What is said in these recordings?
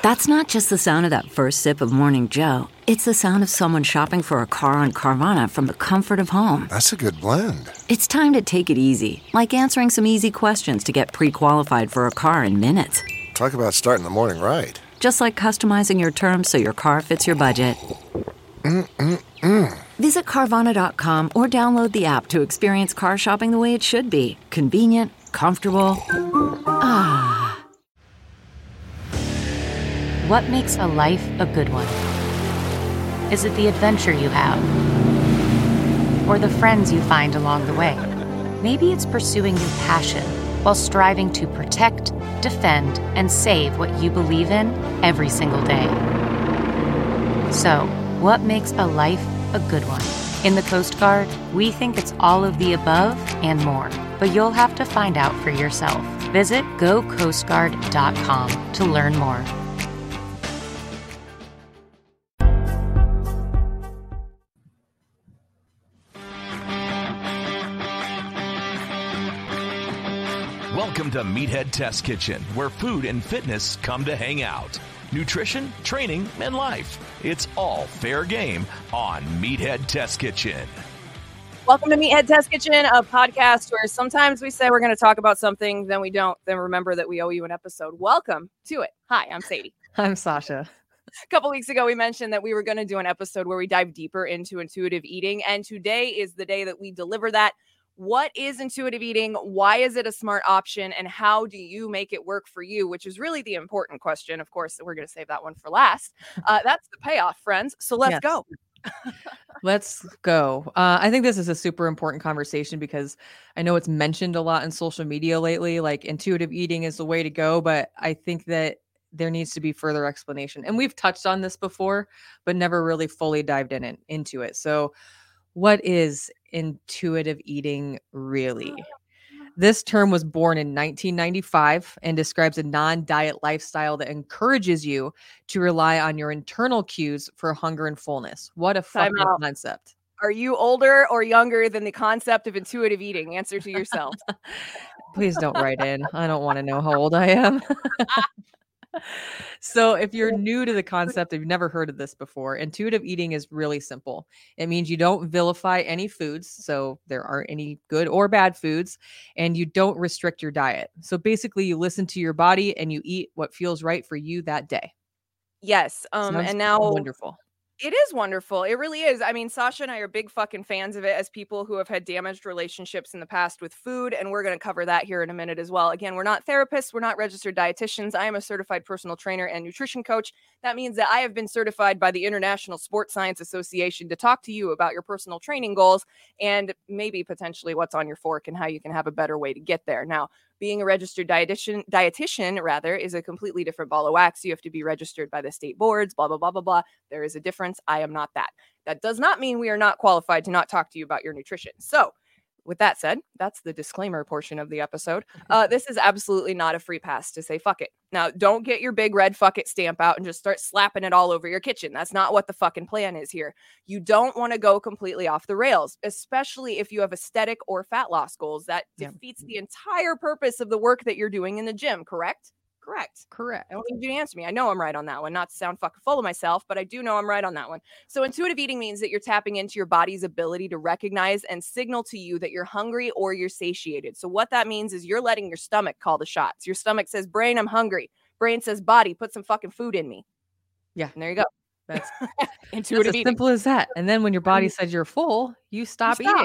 That's not just the sound of that first sip of Morning Joe. It's the sound of someone shopping for a car on Carvana from the comfort of home. That's a good blend. It's time to take it easy, like answering some easy questions to get pre-qualified for a car in minutes. Talk about starting the morning right. Just like customizing your terms so your car fits your budget. Visit Carvana.com or download the app to experience car shopping the way it should be. Convenient, comfortable. What makes a life a good one? Is it the adventure you have? Or the friends you find along the way? Maybe it's pursuing your passion while striving to protect, defend, and save what you believe in every single day. So, what makes a life a good one? In the Coast Guard, we think it's all of the above and more, but you'll have to find out for yourself. Visit gocoastguard.com to learn more. Welcome to Meathead Test Kitchen, where food and fitness come to hang out. Nutrition, training, and life. It's all fair game on Meathead Test Kitchen. Welcome to Meathead Test Kitchen, a podcast where sometimes we say we're going to talk about something, then we don't, then remember that we owe you an episode. Welcome to it. Hi, I'm Sadie. I'm Sasha. A couple weeks ago, we mentioned that we were going to do an episode where we dive deeper into intuitive eating, and today is the day that we deliver that. What is intuitive eating? Why is it a smart option? And how do you make it work for you? Which is really the important question. Of course, we're going to save that one for last. That's the payoff, friends. So let's go. Let's go. I think this is a super important conversation because I know it's mentioned a lot in social media lately, like intuitive eating is the way to go. But I think that there needs to be further explanation. And we've touched on this before, but never really fully dived into it. So what is intuitive eating really? This term was born in 1995 and describes a non-diet lifestyle that encourages you to rely on your internal cues for hunger and fullness. What a fucking concept. Are you older or younger than the concept of intuitive eating? Answer to yourself. Please don't write in. I don't want to know how old I am. So if you're new to the concept, if you've never heard of this before, intuitive eating is really simple. It means you don't vilify any foods, so there aren't any good or bad foods, and you don't restrict your diet. So basically, you listen to your body and you eat what feels right for you that day. Yes. And now wonderful. It is wonderful. It really is. I mean, Sasha and I are big fucking fans of it as people who have had damaged relationships in the past with food. And we're going to cover that here in a minute as well. Again, we're not therapists. We're not registered dietitians. I am a certified personal trainer and nutrition coach. That means that I have been certified by the International Sports Science Association to talk to you about your personal training goals and maybe potentially what's on your fork and how you can have a better way to get there. Now, being a registered dietitian is a completely different ball of wax. You have to be registered by the state boards, blah, blah, blah, blah, blah. There is a difference. I am not that. That does not mean we are not qualified to not talk to you about your nutrition. So with that said, that's the disclaimer portion of the episode. This is absolutely not a free pass to say fuck it. Now, don't get your big red fuck it stamp out and just start slapping it all over your kitchen. That's not what the fucking plan is here. You don't want to go completely off the rails, especially if you have aesthetic or fat loss goals. That defeats the entire purpose of the work that you're doing in the gym, correct? Correct. I don't need you to answer me. I know I'm right on that one. Not to sound fucking full of myself, but I do know I'm right on that one. So intuitive eating means that you're tapping into your body's ability to recognize and signal to you that you're hungry or you're satiated. So what that means is you're letting your stomach call the shots. Your stomach says, brain, I'm hungry. Brain says, body, put some fucking food in me. Yeah. And there you go. That's intuitive as eating. Simple as that. And then when your body says you're full, you stop eating.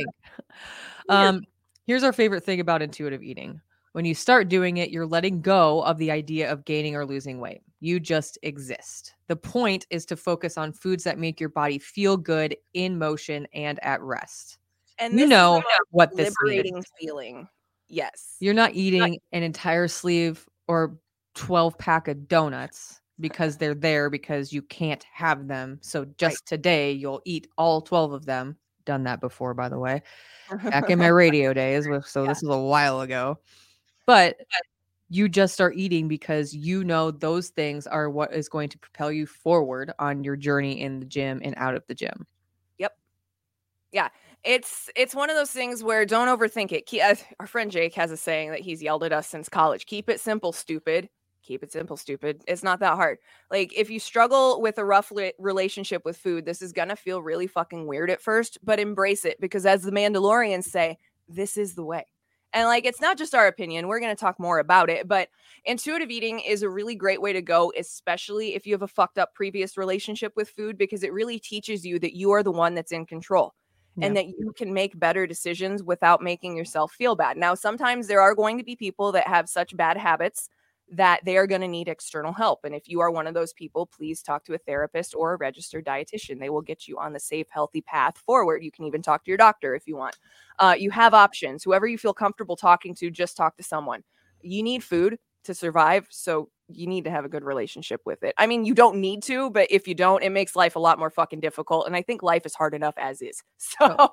Here's our favorite thing about intuitive eating. When you start doing it, you're letting go of the idea of gaining or losing weight. You just exist. The point is to focus on foods that make your body feel good, in motion, and at rest. And you know what this liberating means. Feeling. Yes. You're not eating an entire sleeve or 12-pack of donuts because they're there because you can't have them. So just today, you'll eat all 12 of them. Done that before, by the way. Back in my radio days. So this was a while ago. But you just start eating because you know those things are what is going to propel you forward on your journey in the gym and out of the gym. Yep. Yeah. It's one of those things where don't overthink it. Our friend Jake has a saying that he's yelled at us since college. Keep it simple, stupid. Keep it simple, stupid. It's not that hard. Like, if you struggle with a rough relationship with food, this is going to feel really fucking weird at first, but embrace it, because as the Mandalorians say, this is the way. And like, it's not just our opinion. We're going to talk more about it, but intuitive eating is a really great way to go, especially if you have a fucked up previous relationship with food, because it really teaches you that you are the one that's in control. And that you can make better decisions without making yourself feel bad. Now, sometimes there are going to be people that have such bad habits that they are going to need external help. And if you are one of those people, please talk to a therapist or a registered dietitian. They will get you on the safe, healthy path forward. You can even talk to your doctor if you want. You have options. Whoever you feel comfortable talking to, just talk to someone. You need food to survive, so you need to have a good relationship with it. I mean, you don't need to, but if you don't, it makes life a lot more fucking difficult. And I think life is hard enough as is. So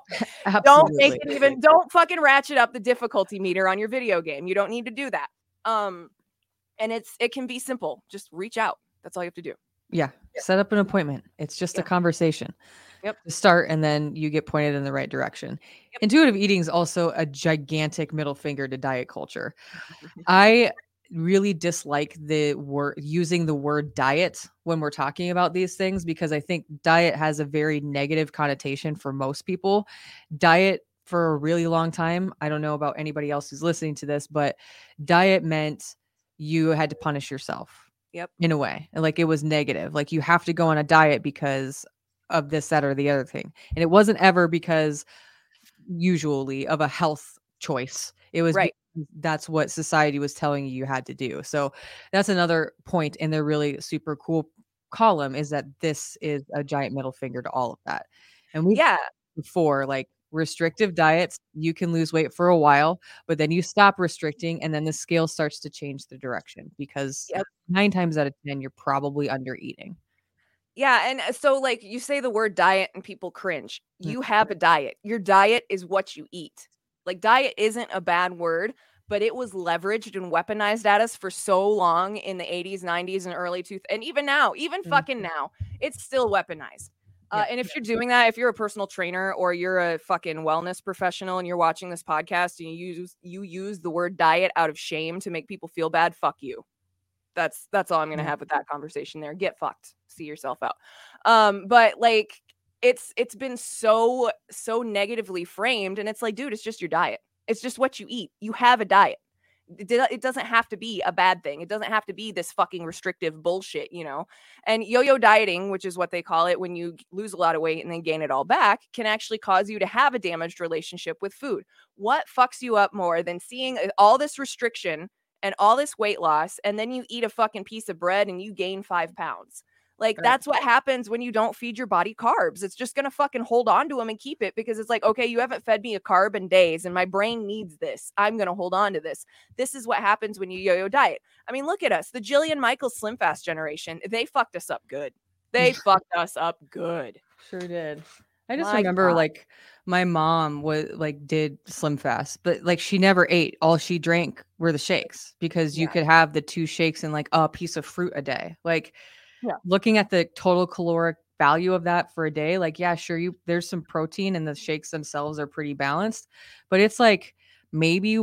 don't fucking ratchet up the difficulty meter on your video game. You don't need to do that. And it can be simple. Just reach out. That's all you have to do. Yeah. Set up an appointment. It's just a conversation. Yep. To start, and then you get pointed in the right direction. Yep. Intuitive eating is also a gigantic middle finger to diet culture. I really dislike using the word diet when we're talking about these things, because I think diet has a very negative connotation for most people. Diet for a really long time, I don't know about anybody else who's listening to this, but diet meant you had to punish yourself. Yep. In a way. And like, it was negative. Like, you have to go on a diet because of this, that, or the other thing. And it wasn't ever because usually of a health choice. It was right. That's what society was telling you had to do. So that's another point in their really super cool column, is that this is a giant middle finger to all of that. And before, like, restrictive diets, you can lose weight for a while, but then you stop restricting, and then the scale starts to change the direction, because 9 times out of 10, you're probably under eating. Yeah. And so, like, you say the word diet and people cringe. You have a diet. Your diet is what you eat. Like, diet isn't a bad word, but it was leveraged and weaponized at us for so long in the 80s, 90s, and early 2000s. And even now, fucking now, it's still weaponized. And if you're doing that, if you're a personal trainer or you're a fucking wellness professional and you're watching this podcast and you use the word diet out of shame to make people feel bad, fuck you. That's all I'm going to have with that conversation there. Get fucked. See yourself out. But like, it's been so negatively framed, and it's like, dude, it's just your diet. It's just what you eat. You have a diet. It doesn't have to be a bad thing. It doesn't have to be this fucking restrictive bullshit, you know? And yo-yo dieting, which is what they call it when you lose a lot of weight and then gain it all back, can actually cause you to have a damaged relationship with food. What fucks you up more than seeing all this restriction and all this weight loss, and then you eat a fucking piece of bread and you gain 5 pounds? Like, that's what happens when you don't feed your body carbs. It's just going to fucking hold on to them and keep it, because it's like, okay, you haven't fed me a carb in days and my brain needs this. I'm going to hold on to this. This is what happens when you yo-yo diet. I mean, look at us, the Jillian Michaels Slim Fast generation. They fucked us up good. They fucked us up good. Sure did. I just remember like my mom did Slim Fast, but like, she never ate. All she drank were the shakes, because you could have the 2 shakes and like a piece of fruit a day. Like, looking at the total caloric value of that for a day, like, yeah, sure, there's some protein and the shakes themselves are pretty balanced, but it's like maybe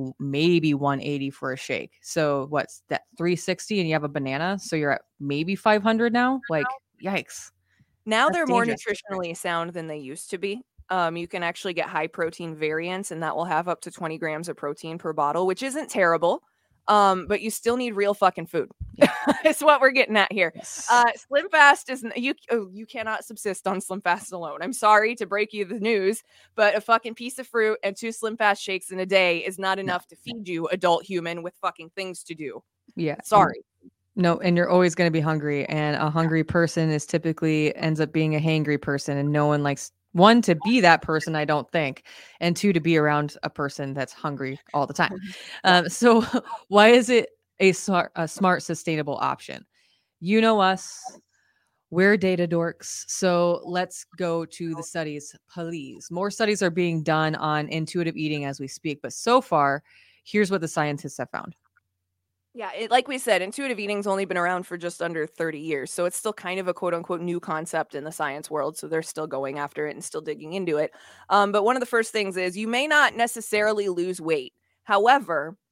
180 for a shake. So what's that, 360, and you have a banana, so you're at maybe 500 now. Like, yikes. Now they're more nutritionally sound than they used to be. You can actually get high protein variants, and that will have up to 20 grams of protein per bottle, which isn't terrible. But you still need real fucking food. It's what we're getting at here. Yes. Slim Fast is you cannot subsist on Slim Fast alone. I'm sorry to break you the news, but a fucking piece of fruit and 2 Slim Fast shakes in a day is not enough to feed you, adult human, with fucking things to do. Yeah. Sorry. No, and you're always going to be hungry, and a hungry person is typically ends up being a hangry person, and no one likes, 1, to be that person, I don't think, and 2, to be around a person that's hungry all the time. So why is it a smart, sustainable option? You know us, we're data dorks. So let's go to the studies, please. More studies are being done on intuitive eating as we speak, but so far, here's what the scientists have found. Yeah, like we said, intuitive eating's only been around for just under 30 years. So it's still kind of a quote unquote new concept in the science world. So they're still going after it and still digging into it. But one of the first things is you may not necessarily lose weight. However,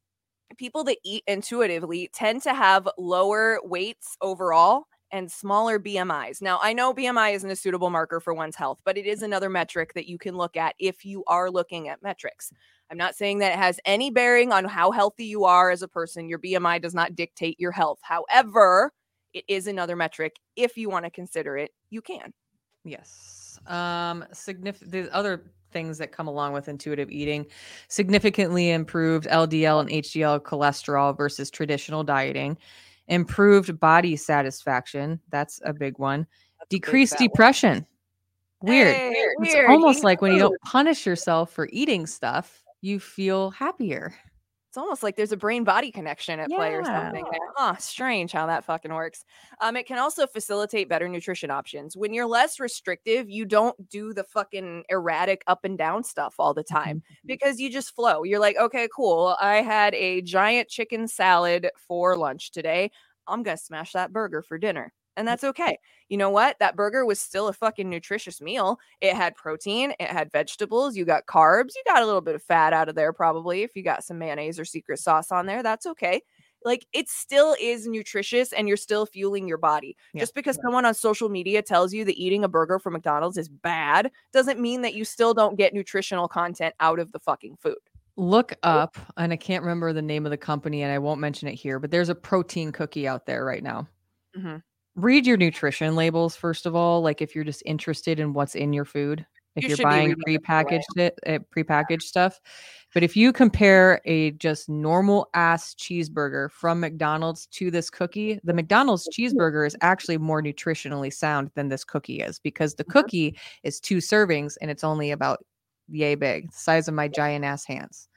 people that eat intuitively tend to have lower weights overall and smaller BMIs. Now, I know BMI isn't a suitable marker for one's health, but it is another metric that you can look at if you are looking at metrics. I'm not saying that it has any bearing on how healthy you are as a person. Your BMI does not dictate your health. However, it is another metric. If you want to consider it, you can. Yes. The other things that come along with intuitive eating: significantly improved LDL and HDL cholesterol versus traditional dieting, improved body satisfaction. That's a big one. Decreased depression. Weird. It's almost like when you don't punish yourself for eating stuff, you feel happier. It's almost like there's a brain-body connection at play or something there. Strange how that fucking works. It can also facilitate better nutrition options. When you're less restrictive, you don't do the fucking erratic up and down stuff all the time because you just flow. You're like, okay, cool. I had a giant chicken salad for lunch today. I'm going to smash that burger for dinner. And that's okay. You know what? That burger was still a fucking nutritious meal. It had protein. It had vegetables. You got carbs. You got a little bit of fat out of there probably. If you got some mayonnaise or secret sauce on there, that's okay. Like, it still is nutritious and you're still fueling your body. Just because someone on social media tells you that eating a burger from McDonald's is bad doesn't mean that you still don't get nutritional content out of the fucking food. Look up, and I can't remember the name of the company and I won't mention it here, but there's a protein cookie out there right now. Mm-hmm. Read your nutrition labels, first of all, like if you're just interested in what's in your food, if you're buying prepackaged stuff. But if you compare a just normal ass cheeseburger from McDonald's to this cookie, the McDonald's cheeseburger is actually more nutritionally sound than this cookie is, because the cookie is 2 servings and it's only about yay big, the size of my giant ass hands.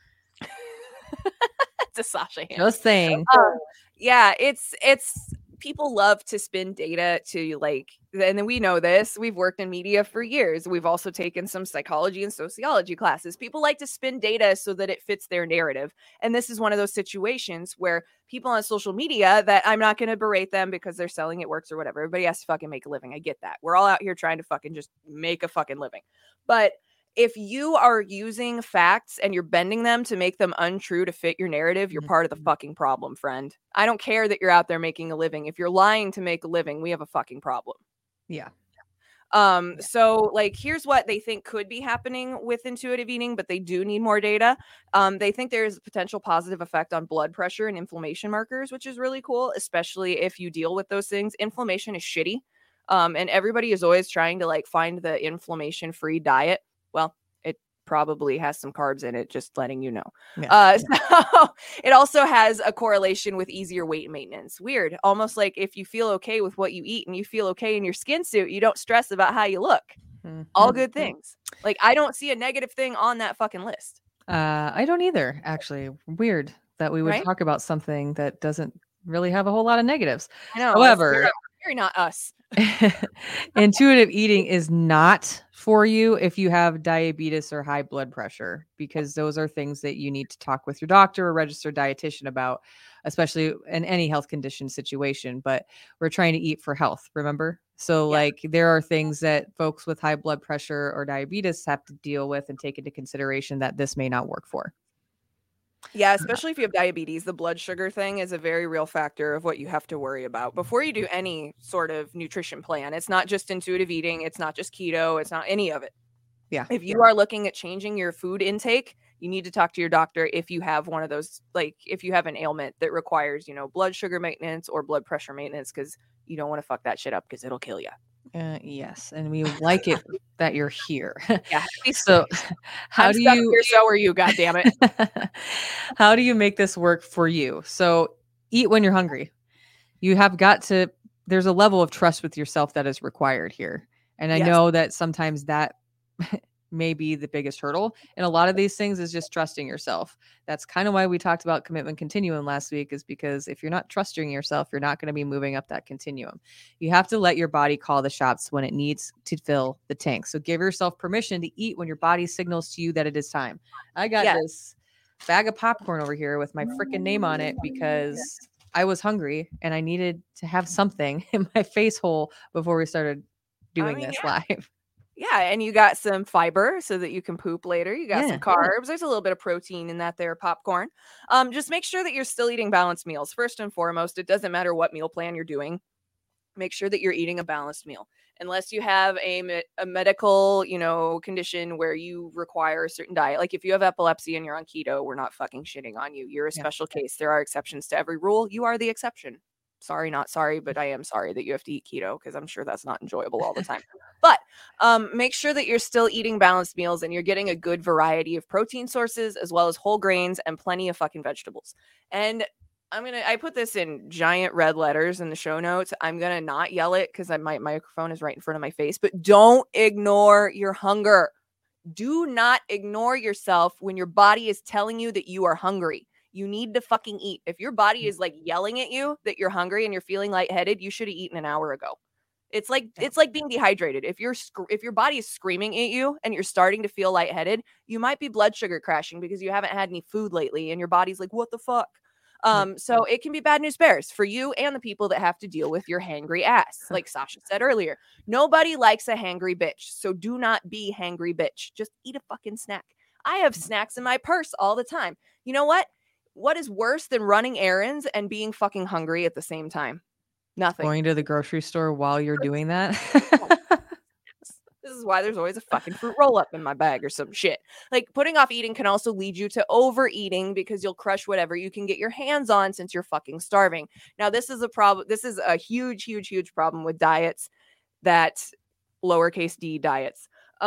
It's a Sasha hand. Just saying. Yeah, it's people love to spin data to, like, and then we know this. We've worked in media for years. We've also taken some psychology and sociology classes. People like to spin data so that it fits their narrative. And this is one of those situations where people on social media, that I'm not going to berate them because they're selling it works or whatever. Everybody has to fucking make a living. I get that. We're all out here trying to fucking just make a fucking living. But if you are using facts and you're bending them to make them untrue to fit your narrative, you're part of the fucking problem, friend. I don't care that you're out there making a living. If you're lying to make a living, we have a fucking problem. Yeah. So, like, here's what they think could be happening with intuitive eating, but they do need more data. They think there is a potential positive effect on blood pressure and inflammation markers, which is really cool, especially if you deal with those things. Inflammation is shitty. And everybody is always trying to, like, find the inflammation-free diet. Well, it probably has some carbs in it, just letting you know. So it also has a correlation with easier weight maintenance. Weird. Almost like if you feel okay with what you eat and you feel okay in your skin suit, you don't stress about how you look. All good things. Like, I don't see a negative thing on that fucking list. I don't either, actually. Weird that we would talk about something that doesn't really have a whole lot of negatives. I know. However, very not us. Intuitive eating is not for you if you have diabetes or high blood pressure, because those are things that you need to talk with your doctor or registered dietitian about, especially in any health condition situation. But we're trying to eat for health, remember? So like, there are things that folks with high blood pressure or diabetes have to deal with and take into consideration that this may not work for. Yeah, especially if you have diabetes, the blood sugar thing is a very real factor of what you have to worry about before you do any sort of nutrition plan. It's not just intuitive eating. It's not just keto. It's not any of it. Yeah. If you are looking at changing your food intake, you need to talk to your doctor if you have one of those, like if you have an ailment that requires, you know, blood sugar maintenance or blood pressure maintenance, because you don't want to fuck that shit up because it'll kill you. Yes, and we like it that you're here. Yeah. So how do you? So are you? God damn it! How do you make this work for you? So eat when you're hungry. You have got to. There's a level of trust with yourself that is required here, and I know that sometimes that may be the biggest hurdle. And a lot of these things is just trusting yourself. That's kind of why we talked about commitment continuum last week, is because if you're not trusting yourself, you're not going to be moving up that continuum. You have to let your body call the shots when it needs to fill the tank. So give yourself permission to eat when your body signals to you that it is time. I got this bag of popcorn over here with my freaking name on it because I was hungry and I needed to have something in my face hole before we started doing this live. Yeah, and you got some fiber so that you can poop later. You got Yeah. some carbs. There's a little bit of protein in that there popcorn. Just make sure that you're still eating balanced meals. First and foremost, it doesn't matter what meal plan you're doing. Make sure that you're eating a balanced meal. Unless you have a medical, condition where you require a certain diet. Like if you have epilepsy and you're on keto, we're not fucking shitting on you. You're a special case. There are exceptions to every rule. You are the exception. Sorry, not sorry, but I am sorry that you have to eat keto because I'm sure that's not enjoyable all the time. But make sure that you're still eating balanced meals and you're getting a good variety of protein sources as well as whole grains and plenty of fucking vegetables. And I put this in giant red letters in the show notes. I'm going to not yell it because my microphone is right in front of my face, but don't ignore your hunger. Do not ignore yourself when your body is telling you that you are hungry. You need to fucking eat. If your body is like yelling at you that you're hungry and you're feeling lightheaded, you should have eaten an hour ago. It's like being dehydrated. If your body is screaming at you and you're starting to feel lightheaded, you might be blood sugar crashing because you haven't had any food lately and your body's like, what the fuck? So it can be bad news bears for you and the people that have to deal with your hangry ass. Like Sasha said earlier, nobody likes a hangry bitch. So do not be hangry bitch. Just eat a fucking snack. I have snacks in my purse all the time. You know what? What is worse than running errands and being fucking hungry at the same time? Nothing. Going to the grocery store while you're doing that. This is why there's always a fucking fruit roll up in my bag or some shit. Like putting off eating can also lead you to overeating because you'll crush whatever you can get your hands on since you're fucking starving. Now, this is a problem. This is a huge, huge, huge problem with diets that lowercase d diets.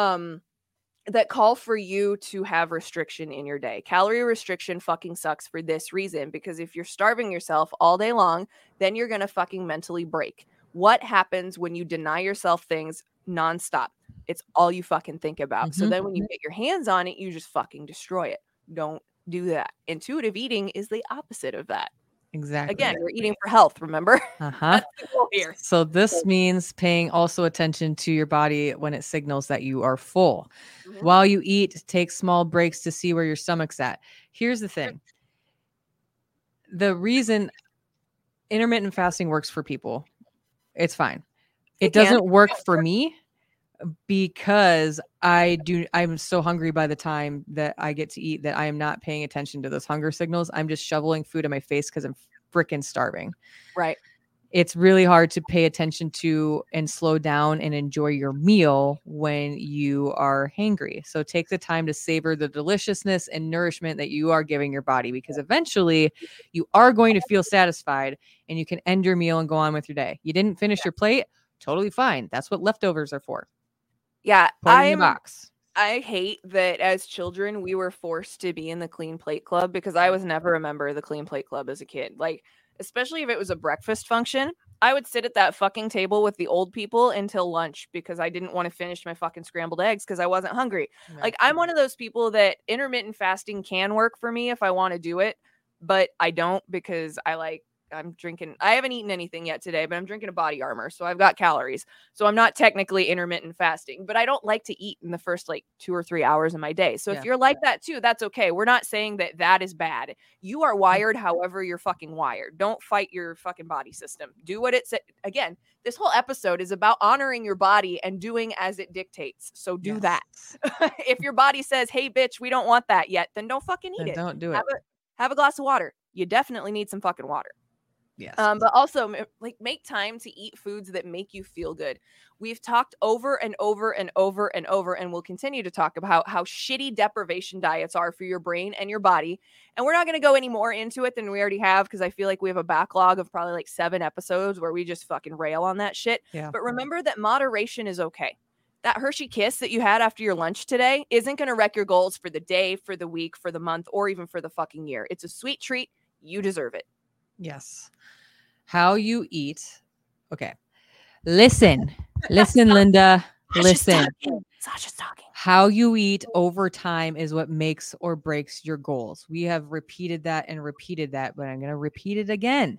That call for you to have restriction in your day. Calorie restriction fucking sucks for this reason, because if you're starving yourself all day long, then you're going to fucking mentally break. What happens when you deny yourself things nonstop? It's all you fucking think about. Mm-hmm. So then when you get your hands on it, you just fucking destroy it. Don't do that. Intuitive eating is the opposite of that. Exactly. Again, we're eating for health, remember? That's the goal here. So this means paying also attention to your body when it signals that you are full. Mm-hmm. While you eat, take small breaks to see where your stomach's at. Here's the thing. The reason intermittent fasting works for people, it's fine. It doesn't work for me because I'm so hungry by the time that I get to eat that I am not paying attention to those hunger signals. I'm just shoveling food in my face because I'm freaking starving. Right. It's really hard to pay attention to and slow down and enjoy your meal when you are hangry. So take the time to savor the deliciousness and nourishment that you are giving your body, because eventually you are going to feel satisfied and you can end your meal and go on with your day. You didn't finish your plate? Totally fine. That's what leftovers are for. Yeah, Put it in the box. I hate that as children we were forced to be in the clean plate club, because I was never a member of the clean plate club as a kid. Like, especially if it was a breakfast function, I would sit at that fucking table with the old people until lunch because I didn't want to finish my fucking scrambled eggs because I wasn't hungry. Yeah. Like, I'm one of those people that intermittent fasting can work for me if I want to do it, but I don't, because I haven't eaten anything yet today, but I'm drinking a Body Armor, so I've got calories. So I'm not technically intermittent fasting, but I don't like to eat in the first 2 or 3 hours of my day. So if you're like that too, that's okay. We're not saying that that is bad. You are wired however you're fucking wired. Don't fight your fucking body system. Do what it says. Again, this whole episode is about honoring your body and doing as it dictates. So do that. If your body says, hey, bitch, we don't want that yet, then don't fucking eat it. Don't do it. Have a glass of water. You definitely need some fucking water. Yes. But also make time to eat foods that make you feel good. We've talked over and over and over and over, and we'll continue to talk about how shitty deprivation diets are for your brain and your body. And we're not going to go any more into it than we already have, because I feel like we have a backlog of probably 7 episodes where we just fucking rail on that shit. Yeah. But remember that moderation is okay. That Hershey Kiss that you had after your lunch today isn't going to wreck your goals for the day, for the week, for the month, or even for the fucking year. It's a sweet treat. You deserve it. Yes. How you eat. Okay. Listen, Linda. Listen. Sasha's talking. How you eat over time is what makes or breaks your goals. We have repeated that, but I'm going to repeat it again.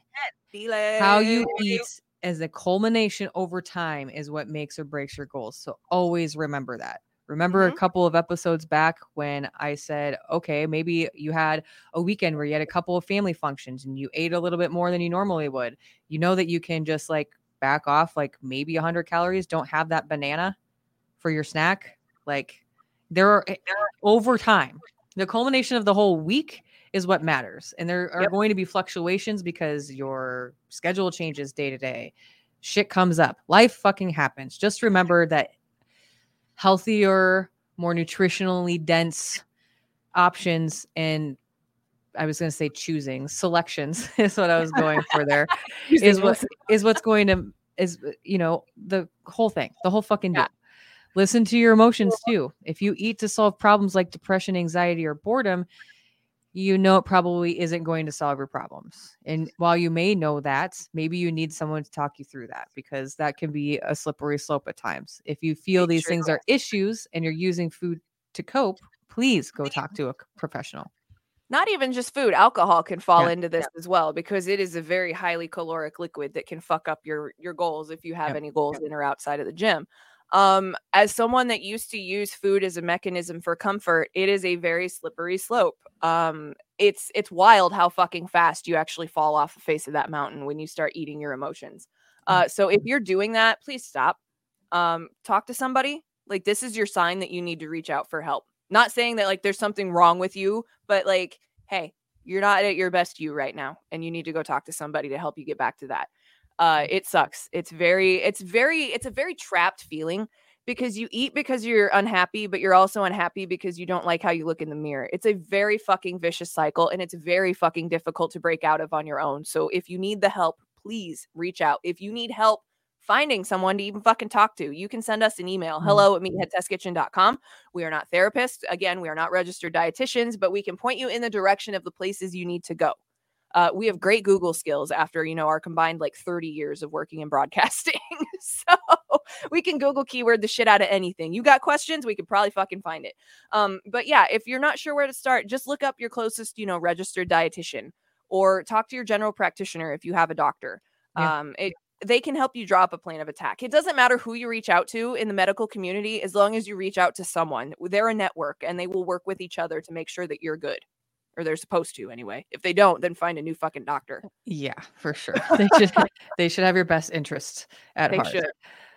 How you eat as a culmination over time is what makes or breaks your goals. So always remember that. Remember a couple of episodes back when I said, okay, maybe you had a weekend where you had a couple of family functions and you ate a little bit more than you normally would. You know that you can just back off maybe 100 calories. Don't have that banana for your snack. Like there are over time, the culmination of the whole week is what matters. And there are going to be fluctuations because your schedule changes day to day. Shit comes up. Life fucking happens. Just remember that healthier, more nutritionally dense options, and I was going to say selections is what I was going for there, is what's going to, the whole thing, the whole fucking deal. Listen to your emotions too. If you eat to solve problems like depression, anxiety, or boredom, it probably isn't going to solve your problems. And while you may know that, maybe you need someone to talk you through that, because that can be a slippery slope at times. If you feel these things are issues and you're using food to cope, please go talk to a professional. Not even just food, alcohol can fall into this as well, because it is a very highly caloric liquid that can fuck up your goals if you have any goals in or outside of the gym. As someone that used to use food as a mechanism for comfort, it is a very slippery slope. It's wild how fucking fast you actually fall off the face of that mountain when you start eating your emotions. So if you're doing that, please stop. Talk to somebody. Like, this is your sign that you need to reach out for help. Not saying that like there's something wrong with you, but like, hey, you're not at your best you right now, and you need to go talk to somebody to help you get back to that. It sucks. It's a very trapped feeling, because you eat because you're unhappy, but you're also unhappy because you don't like how you look in the mirror. It's a very fucking vicious cycle, and it's very fucking difficult to break out of on your own. So if you need the help, please reach out. If you need help finding someone to even fucking talk to, you can send us an email, hello@meatheadtestkitchen.com. We are not therapists. Again, we are not registered dietitians, but we can point you in the direction of the places you need to go. We have great Google skills after, our combined like 30 years of working in broadcasting. So we can Google keyword the shit out of anything. You got questions? We could probably fucking find it. But yeah, if you're not sure where to start, just look up your closest, registered dietitian, or talk to your general practitioner if you have a doctor. They can help you draw up a plan of attack. It doesn't matter who you reach out to in the medical community, as long as you reach out to someone. They're a network, and they will work with each other to make sure that you're good. Or they're supposed to anyway. If they don't, then find a new fucking doctor. Yeah, for sure. They should have your best interests at heart. Should.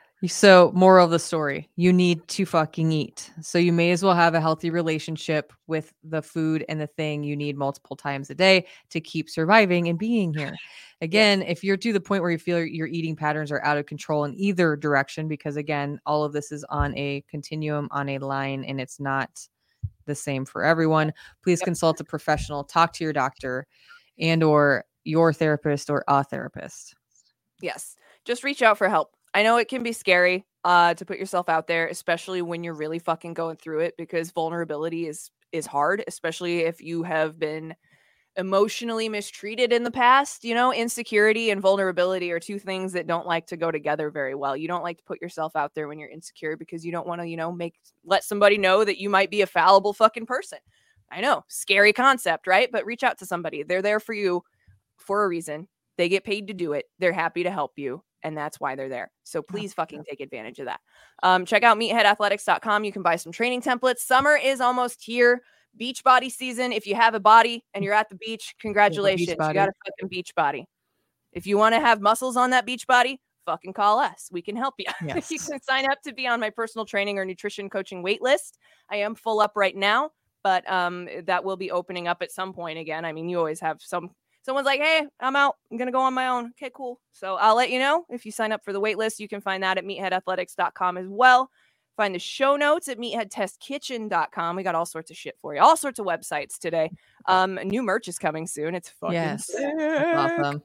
So, moral of the story, you need to fucking eat. So you may as well have a healthy relationship with the food and the thing you need multiple times a day to keep surviving and being here. Again, if you're to the point where you feel your eating patterns are out of control in either direction, because again, all of this is on a continuum, on a line, and it's not the same for everyone, please consult a professional, talk to your doctor and or your therapist or a therapist. Yes. Just reach out for help. I know it can be scary to put yourself out there, especially when you're really fucking going through it, because vulnerability is hard, especially if you have been emotionally mistreated in the past. Insecurity and vulnerability are two things that don't like to go together very well. You don't like to put yourself out there when you're insecure, because you don't want to, let somebody know that you might be a fallible fucking person. I know, scary concept, right? But reach out to somebody. They're there for you for a reason. They get paid to do it. They're happy to help you, and that's why they're there. So please fucking take advantage of that. Check out meatheadathletics.com. You can buy some training templates. Summer is almost here. Beach body season. If you have a body and you're at the beach, congratulations. You got a fucking beach body. If you want to have muscles on that beach body, fucking call us. We can help you. Yes. You can sign up to be on my personal training or nutrition coaching wait list. I am full up right now, but that will be opening up at some point again. I mean, you always have someone's like, hey, I'm out. I'm going to go on my own. Okay, cool. So I'll let you know if you sign up for the wait list. You can find that at meatheadathletics.com as well. Find the show notes at meatheadtestkitchen.com. We got all sorts of shit for you. All sorts of websites today. New merch is coming soon. It's fucking sick. That's awesome.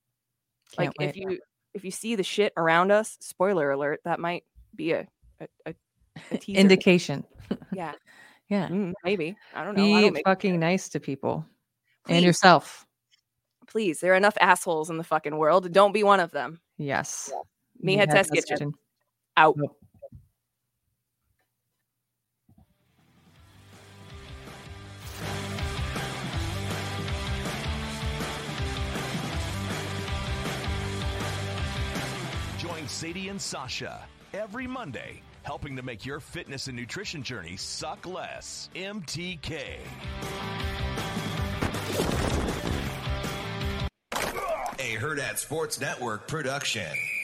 Can't wait. If you see the shit around us, spoiler alert, that might be a teaser. Indication. Yeah. Yeah. Maybe. I don't know. Be fucking nice to people. Please. And yourself. Please. There are enough assholes in the fucking world. Don't be one of them. Yes. Meathead Test Kitchen. Out. Nope. Join Sadie and Sasha every Monday, helping to make your fitness and nutrition journey suck less. MTK. A Herd at Sports Network production.